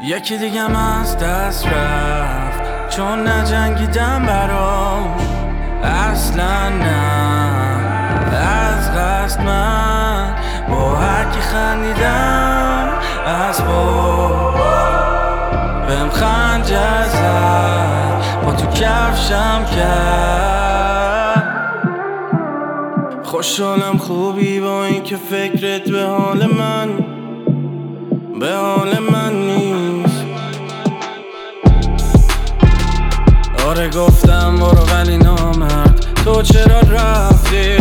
یکی دیگم از دست رفت چون نجنگیدم برام اصلا نه از قصد من با هرکی خندیدم از بهم خنجر زد با تو کفشم کرد. خوشحالم خوبی با این که فکرت به حال من نیست. آره گفتم برو ولی نامرد تو چرا رفتی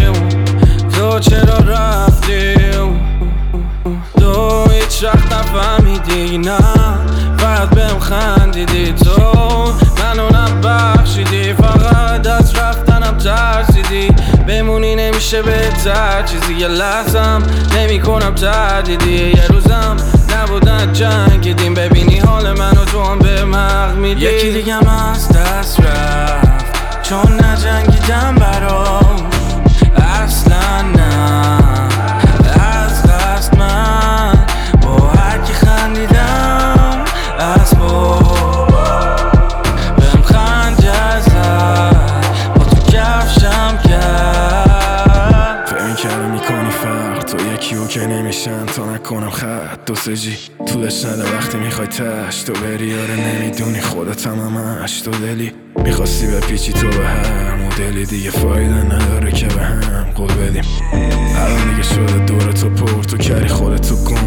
تو هیچ وقت نفهمیدی نه فقط بهم خندیدی تو منو نبخشیدی فقط از رفتنم ترسیدی بمونی نمیشه بهتر چیزی یه لحظم نمی کنم تردیدی یه روزم نبودن جنگیدیم ببینی حال منو تو هم به حق میدی. یکی دیگم از دست رفت چون نجنگیدم برام اصلا نه از قصد من با هرکی خندیدم از بهم خنجر زد با تو کفشم کرد. فهم کرده میکنی فرق تو یکیو که نمیشن تا نکنم خط دو سجی طولش نده وقتی میخوای تش تو بری آره نمیدونی خودت همش تو دلی میخواستی بپیچی تو به هر مدلی دیگه فایده نداره که به هم قول بدیم الان دیگه شده دور تو پر تو کردی خودتو کن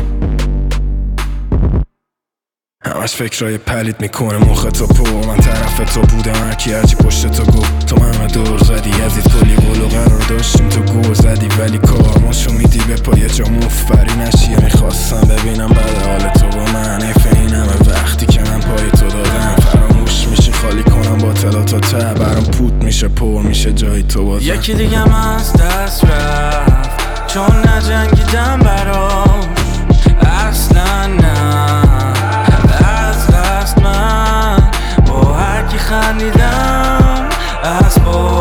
همش فکرای پلید میکنه مخ تو پر من طرف تو بودم هرچی پشت تو گفت تو همه دور زدی ازید کلی گلو قرار داشتیم تو گور زدی ولی کارماشو میدی به پای جا مفبری نشیه میخواستم ببینم بعد حال تو با من ایفه این همه وقتی که من پای تو دادم فراموش میشی خالی کنم با تلاتو ته برام پوت میشه پر میشه جای تو بازم. یکی دیگم از دست رفت چون نجنگیدم برام اصلا نه از قصد من با هرکی خندیدم از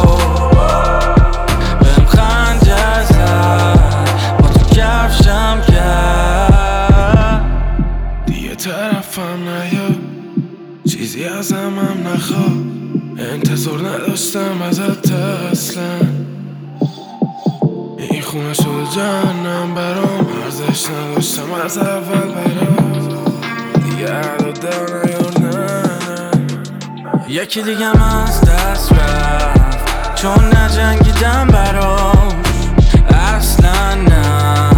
بهم خنجر زد با تو کفشم کرد. دیگه طرفم نیا چیزی ازم هم نخواه انتظار نداشتم ازت اصلا این خونه شده جهنم برام ارزش نداشتم از اول برام دیگه علا در نیار نه. یکی دیگم از دست رفت چون نجنگیدم برام اصلا نه